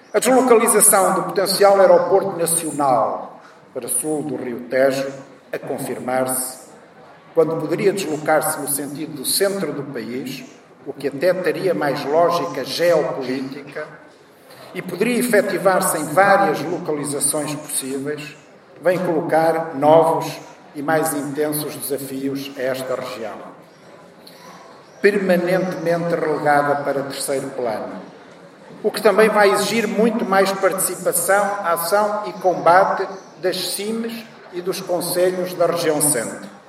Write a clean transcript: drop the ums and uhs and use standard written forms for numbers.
A deslocalização do potencial aeroporto nacional para sul do Rio Tejo a confirmar-se, quando poderia deslocar-se no sentido do centro do país, o que até teria mais lógica geopolítica, e poderia efetivar-se em várias localizações possíveis, vem colocar novos e mais intensos desafios a esta região, permanentemente relegada para terceiro plano, o que também vai exigir muito mais participação, ação e combate das CIMs e dos concelhos da região centro.